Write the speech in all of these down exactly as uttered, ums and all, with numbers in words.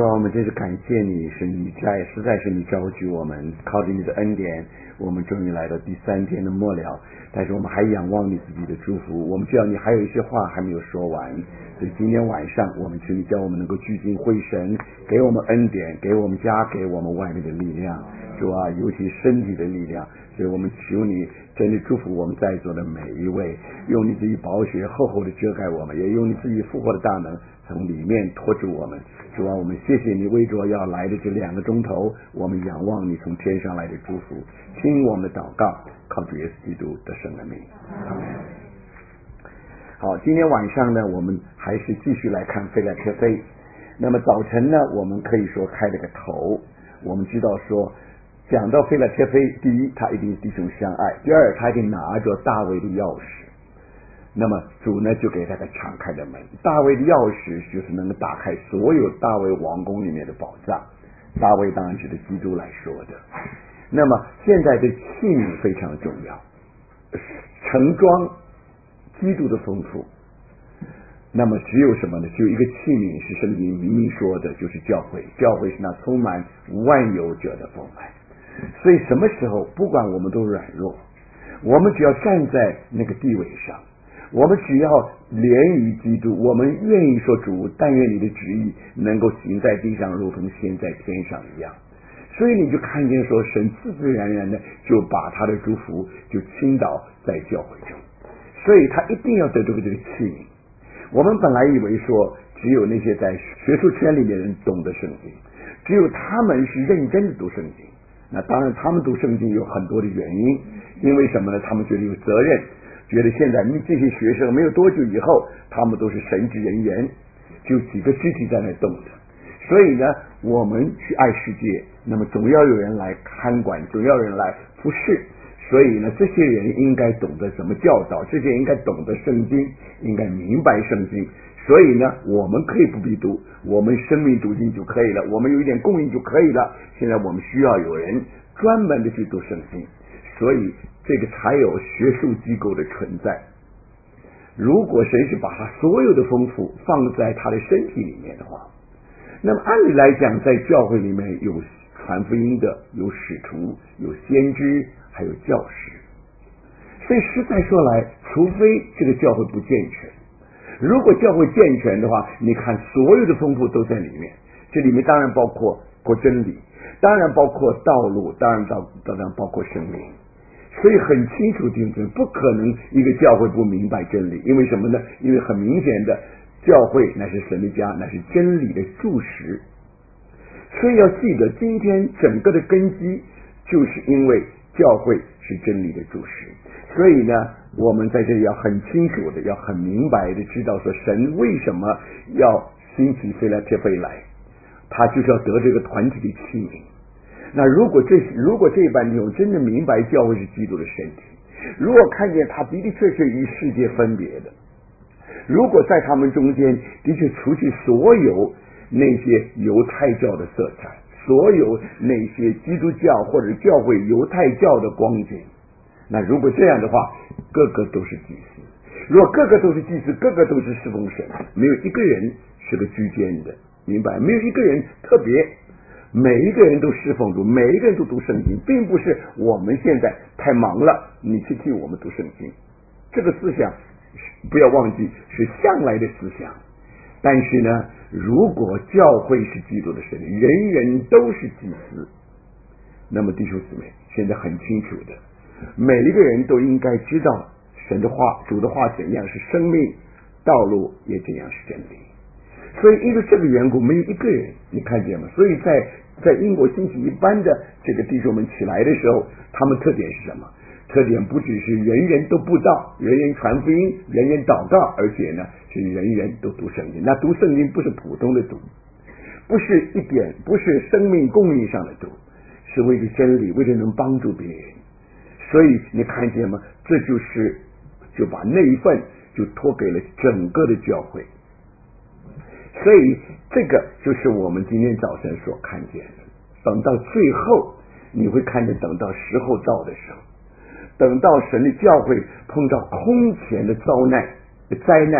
主啊，我们真是感谢你，是你在，实在是你召集我们，靠着你的恩典，我们终于来到第三天的末了。但是我们还仰望你自己的祝福，我们知道你还有一些话还没有说完，所以今天晚上我们求你叫我们能够聚精会神，给我们恩典，给我们加给我们外面的力量，主啊，尤其身体的力量。所以我们求你真的祝福我们在座的每一位，用你自己宝血厚厚的遮盖我们，也用你自己复活的大能从里面托住我们。主啊，我们谢谢你为着要来的这两个钟头，我们仰望你从天上来的祝福，听我们的祷告，靠主耶稣基督得胜的名。阿们。好，今天晚上呢，我们还是继续来看腓立特非。那么早晨呢，我们可以说开了个头，我们知道说讲到腓立特非，第一，他一定是弟兄相爱；第二，他一定拿着大卫的钥匙。那么主呢，就给他个敞开的门。大卫的钥匙就是能够打开所有大卫王宫里面的宝藏。大卫当然指的基督来说的。那么现在的器皿非常重要，盛装基督的丰富。那么只有什么呢？只有一个器皿是圣经明明说的，就是教会。教会是那充满万有者的丰满。所以什么时候不管我们都软弱，我们只要站在那个地位上，我们只要连于基督，我们愿意说主，但愿你的旨意能够行在地上如同行在天上一样。所以你就看见说神自自然然的就把他的祝福就倾倒在教会中，所以他一定要得这个这个器皿。我们本来以为说只有那些在学术圈里面的人懂得圣经，只有他们是认真的读圣经。那当然他们读圣经有很多的原因，因为什么呢？他们觉得有责任，觉得现在这些学生没有多久以后他们都是神职人员，就几个肢体在那动的。所以呢，我们去爱世界，那么总要有人来看管，总要有人来服侍。所以呢，这些人应该懂得怎么教导，这些人应该懂得圣经，应该明白圣经。所以呢，我们可以不必读，我们生命读经就可以了，我们有一点供应就可以了。现在我们需要有人专门的去读圣经，所以这个才有学术机构的存在。如果神是把他所有的丰富放在他的身体里面的话，那么按理来讲，在教会里面有传福音的，有使徒，有先知，还有教师。所以实在说来，除非这个教会不健全，如果教会健全的话，你看所有的丰富都在里面。这里面当然包括过真理，当然包括道路，当然当当然包括生命。所以很清楚定准，不可能一个教会不明白真理。因为什么呢？因为很明显的，教会乃是神的家，乃是真理的柱石。所以要记得，今天整个的根基就是因为教会是真理的柱石。所以呢，我们在这里要很清楚的，要很明白的知道说，神为什么要兴起腓立特非来，他就是要得这个团体的器皿。那如果这如果这般弟兄真的明白教会是基督的身体，如果看见他的的确确与世界分别的，如果在他们中间的确除去所有那些犹太教的色彩，所有那些基督教或者教会犹太教的光景，那如果这样的话，个个都是祭司。如果个个都是祭司，个个都是侍奉神，没有一个人是个居间的，明白？没有一个人特别，每一个人都侍奉主，每一个人都读圣经，并不是我们现在太忙了，你去替我们读圣经。这个思想不要忘记是向来的思想。但是呢，如果教会是基督的身体，人人都是祭司，那么弟兄姊妹现在很清楚的，每一个人都应该知道神的话，主的话怎样是生命，道路也怎样是真理。所以因为这个缘故，没有一个人，你看见吗？所以在在英国兴起一般的这个弟兄们起来的时候，他们特点是什么？特点不只是人人都布道，人人传福音，人人祷告，而且呢是人人都读圣经。那读圣经不是普通的读，不是一点，不是生命供应上的读，是为了真理，为了能帮助别人。所以你看见吗？这就是就把那一份就托给了整个的教会。所以这个就是我们今天早晨所看见的。等到最后你会看见，等到时候到的时候，等到神的教会碰到空前的遭难灾难，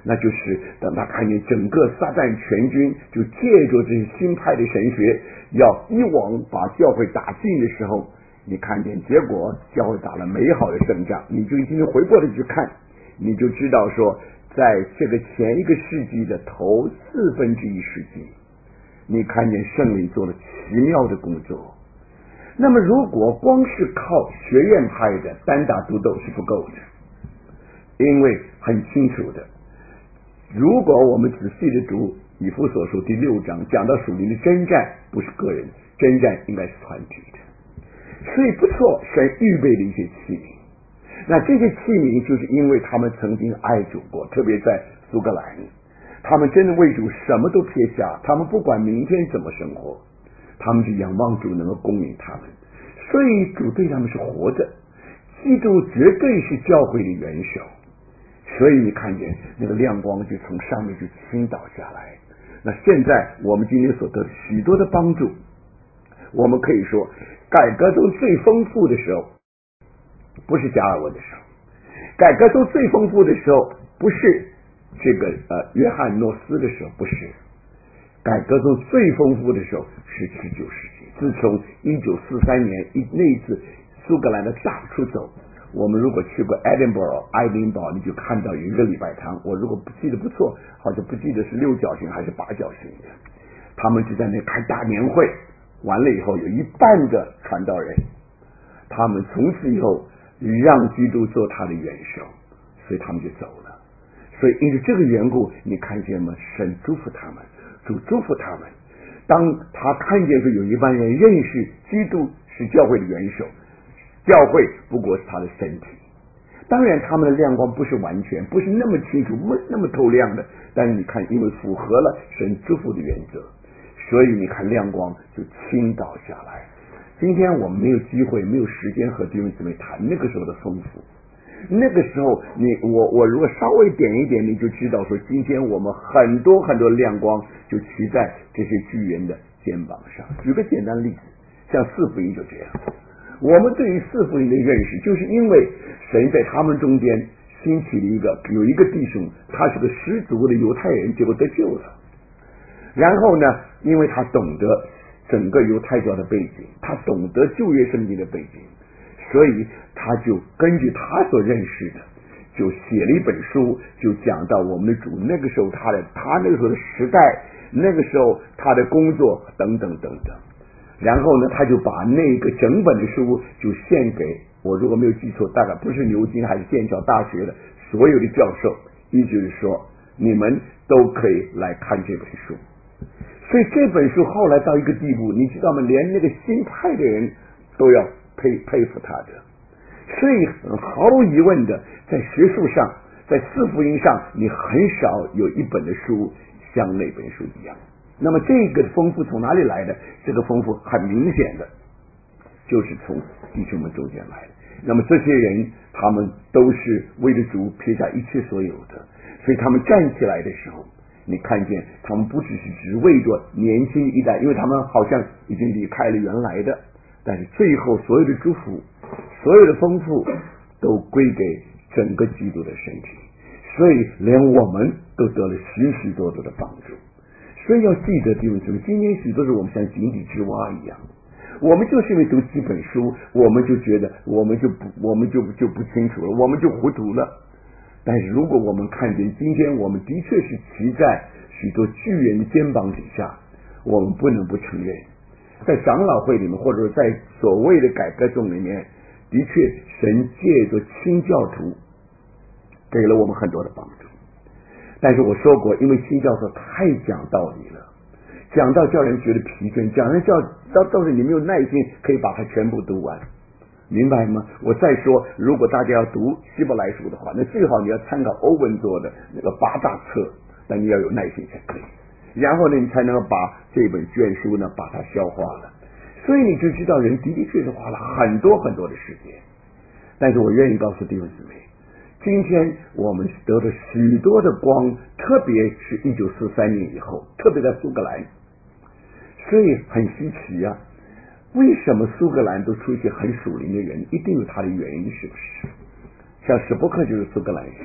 那就是等他看见整个撒旦全军就借着这些新派的神学要一网把教会打尽的时候，你看见结果教会打了美好的胜仗，你就已经回过头去看，你就知道说在这个前一个世纪的头四分之一世纪，你看见圣灵做了奇妙的工作。那么如果光是靠学院派的单打独斗是不够的，因为很清楚的，如果我们仔细的读以弗所书第六章，讲到属灵的征战不是个人，征战应该是团体的。所以不错，神预备了一些器皿，那这些器皿就是因为他们曾经爱主过，特别在苏格兰，他们真的为主什么都撇下，他们不管明天怎么生活，他们就仰望主能够供应他们，所以主对他们是活的，基督绝对是教会的元首，所以你看见那个亮光就从上面就倾倒下来。那现在我们今天所得许多的帮助，我们可以说改革中最丰富的时候不是加尔文的时候，改革中最丰富的时候不是这个呃约翰诺斯的时候，不是，改革中最丰富的时候是十九世纪。自从一九四三年一那一次苏格兰的大出走，我们如果去过 Edinburgh 爱丁堡，你就看到有一个礼拜堂，我如果不记得不错，好像不记得是六角形还是八角形的，他们就在那开大年会，完了以后有一半的传道人，他们从此以后让基督做他的元首，所以他们就走了。所以因为这个缘故，你看见吗？神祝福他们，主祝福他们。当他看见说有一般人认识基督是教会的元首，教会不过是他的身体，当然他们的亮光不是完全不是那么清楚那么透亮的，但是你看因为符合了神祝福的原则，所以你看亮光就倾倒下来。今天我们没有机会没有时间和弟兄姊妹谈那个时候的丰富，那个时候你我我如果稍微点一点，你就知道说今天我们很多很多亮光就骑在这些巨人的肩膀上。举个简单例子，像四福音就这样，我们对于四福音的认识，就是因为神在他们中间兴起了一个有一个弟兄，他是个十足的犹太人，结果得救了。然后呢，因为他懂得整个犹太教的背景，他懂得旧约圣经的背景，所以他就根据他所认识的，就写了一本书，就讲到我们的主那个时候他的他那个时候的时代，那个时候他的工作等等等等。然后呢，他就把那个整本的书就献给我，如果没有记错，大概不是牛津还是剑桥大学的所有的教授，意思是说你们都可以来看这本书。所以这本书后来到一个地步，你知道吗？连那个新派的人都要佩佩服他的。所以毫无疑问的，在学术上，在四福音上，你很少有一本的书像那本书一样。那么这个丰富从哪里来的？这个丰富很明显的就是从弟兄们中间来的。那么这些人他们都是为了主撇下一切所有的，所以他们站起来的时候，你看见他们不只是只为着年轻一代，因为他们好像已经离开了原来的，但是最后所有的祝福所有的丰富都归给整个基督的身体，所以连我们都得了许许多多的帮助。所以要记得弟兄姊妹，今天许多是我们像井底之蛙一样，我们就是因为读几本书，我们就觉得我们就不我们就就不清楚了，我们就糊涂了。但是如果我们看见今天我们的确是骑在许多巨人的肩膀底下，我们不能不承认，在长老会里面或者在所谓的改革中里面，的确神借着清教徒给了我们很多的帮助。但是我说过，因为新教授太讲道理了，讲到叫人觉得疲倦，讲人叫到到时你没有耐心可以把它全部读完，明白吗？我再说，如果大家要读希伯来书的话，那最好你要参考欧文做的那个八大册，但你要有耐心才可以，然后呢你才能够把这本卷书呢把它消化了。所以你就知道人的的确是花了很多很多的时间。但是我愿意告诉弟兄姊妹，今天我们得了许多的光，特别是一九四三年以后，特别在苏格兰，所以很稀奇啊。为什么苏格兰都出一些很属灵的人？一定有他的原因，是不是？像史波克就是苏格兰人，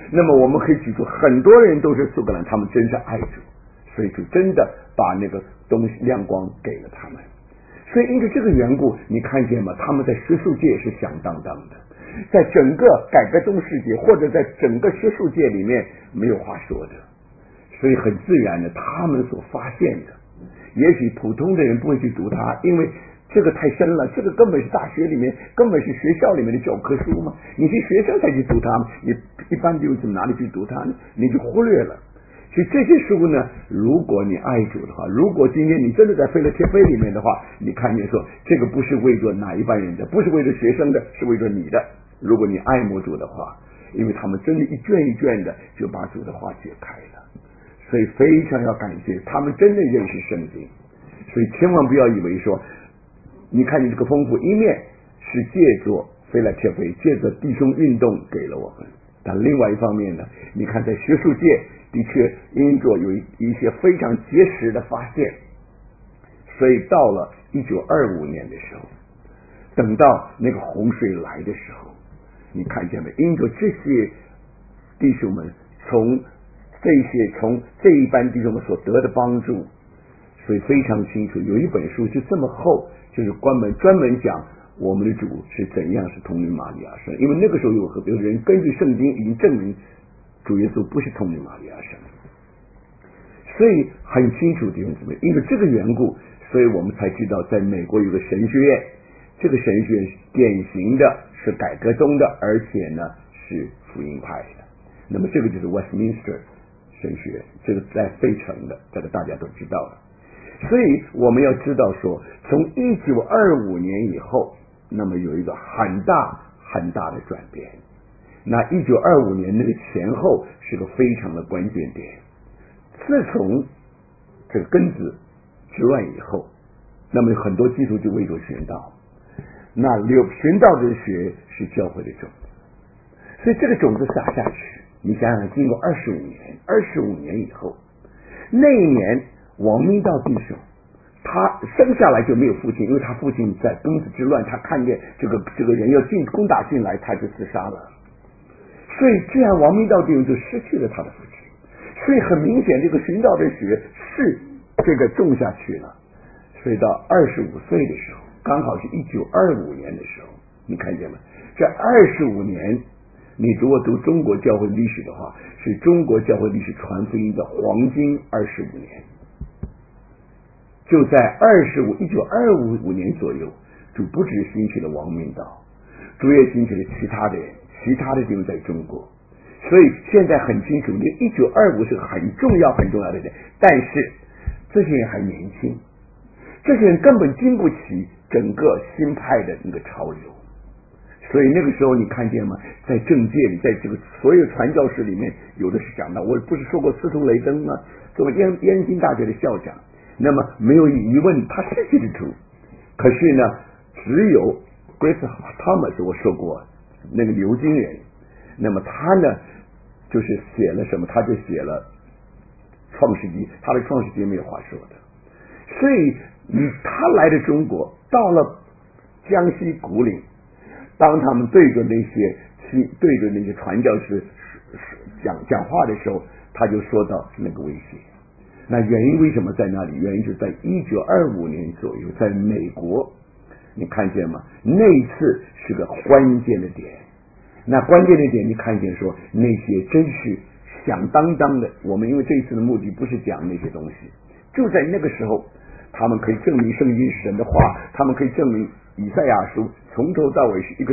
那么我们可以举出很多人都是苏格兰，他们真是爱主，所以主真的把那个东西亮光给了他们。所以因着这个缘故，你看见吗？他们在学术界是响当当的，在整个改革中世界或者在整个学术界里面没有话说的。所以很自然的，他们所发现的，也许普通的人不会去读它，因为这个太深了，这个根本是大学里面，根本是学校里面的教科书嘛，你是学生才去读它，你一般弟兄姊妹哪里去读它呢？你就忽略了。所以这些书呢，如果你爱主的话，如果今天你真的在腓立帖里面的话，你看见说这个不是为着哪一般人的，不是为着学生的，是为着你的。如果你爱慕主的话，因为他们真的一卷一卷的就把主的话解开了，所以非常要感谢他们真的认识圣经。所以千万不要以为说，你看你这个丰富一面是借着腓立帖，借着弟兄运动给了我们，但另外一方面呢，你看在学术界的确因着有一些非常结实的发现，所以到了一九二五年的时候，等到那个洪水来的时候，你看见没？因着这些弟兄们从这些从这一班弟兄们所得的帮助，所以非常清楚，有一本书就这么厚，就是专门专门讲我们的主是怎样是童女玛利亚生。因为那个时候有有人根据圣经已经证明主耶稣不是童女玛利亚生，所以很清楚弟兄姊妹，因为这个缘故，所以我们才知道在美国有个神学院，这个神学院典型的是改革宗的，而且呢是福音派的。那么这个就是 Westminster 神学院，这个在费城的，这个大家都知道了。所以我们要知道说，从一九二五年以后，那么有一个很大很大的转变。那一九二五年那个前后是个非常的关键点。自从这个庚子之乱以后，那么很多基督就为着寻道，那留寻道之学是教会的种子，所以这个种子撒下去，你想想，经过二十五年，二十五年以后，那一年王明道弟兄他生下来就没有父亲，因为他父亲在庚子之乱，他看见这个这个人要进攻打进来，他就自杀了。所以这样王明道弟兄就失去了他的父亲。所以很明显，这个寻道的学是这个种下去了。所以到二十五岁的时候，刚好是一九二五年的时候，你看见吗？这二十五年，你如果读中国教会历史的话，是中国教会历史传福音的黄金二十五年。就在二十五一九二五五年左右，主不只兴起了王明道，主也兴起了其他的人，其他的地方在中国。所以现在很清楚，这一九二五是很重要很重要的人，但是这些人还年轻，这些人根本经不起整个新派的那个潮流。所以那个时候你看见吗？在政界里，在这个所有传教士里面，有的是讲到，我不是说过司徒雷登吗？作为燕燕京大学的校长，那么没有疑问他是基督徒，可是呢，只有 Grace Thomas 我说过那个牛津人，那么他呢就是写了什么？他就写了创世纪，他的创世纪没有话说的。所以他来的中国，到了江西古岭，当他们对着那些对着那些传教士讲讲话的时候，他就说到那个威胁。那原因为什么在那里？原因就在一九二五年左右，在美国，你看见吗？那一次是个关键的点。那关键的点，你看见说那些真是响当当的。我们因为这一次的目的不是讲那些东西，就在那个时候，他们可以证明圣经是神的话，他们可以证明以赛亚书从头到尾是一个